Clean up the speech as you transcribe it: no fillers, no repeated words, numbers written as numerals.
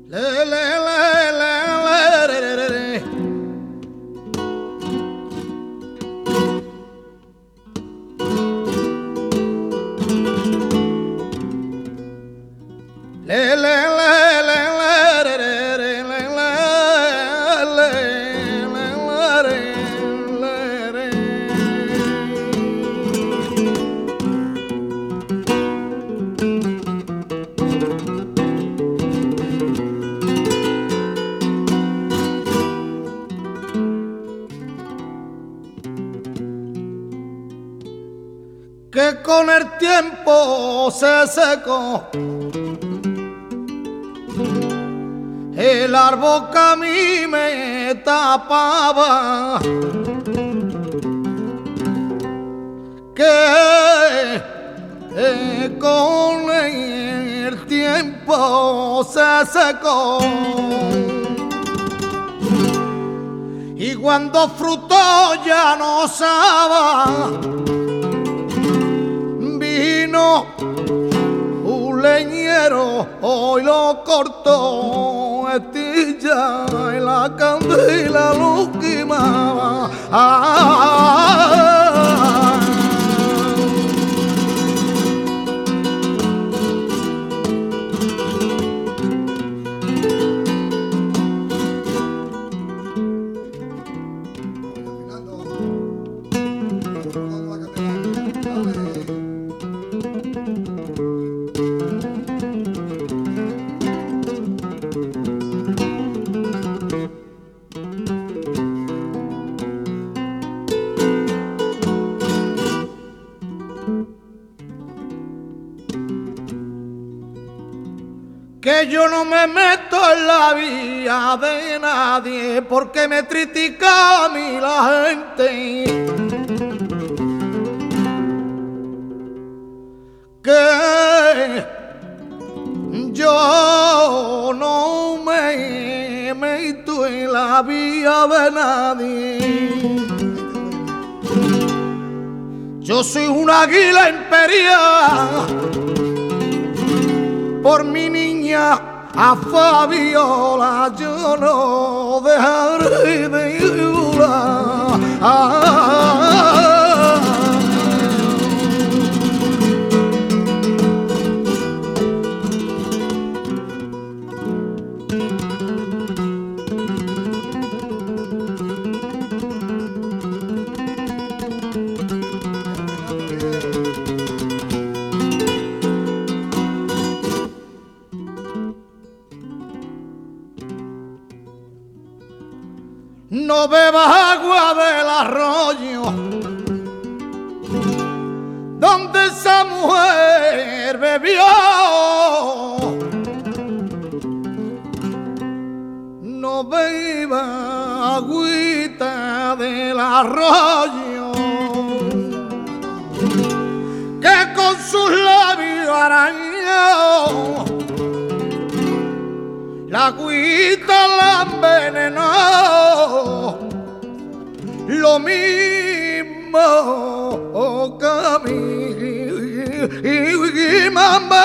Le, le, le, le, le, re, re, re. Le, le, le, le, le, re, re, re, le, le, le, le, que con el tiempo se secó el árbol que a mí me tapaba, que con el tiempo se secó. Y cuando fruto ya no sabe, vino un leñero, hoy lo cortó estilla y la candela lo quemaba. Que yo no me meto en la vida de nadie porque me critica a mí la gente. Que yo no me meto en la vida de nadie. Yo soy un águila imperial por mi niña a Fabiola, yo no dejaré de llorar. No bebas agua del arroyo donde esa mujer bebió. No bebas agüita del arroyo que con sus labios arañó la agüita la envenenó, lo mismo que a mí, y mamá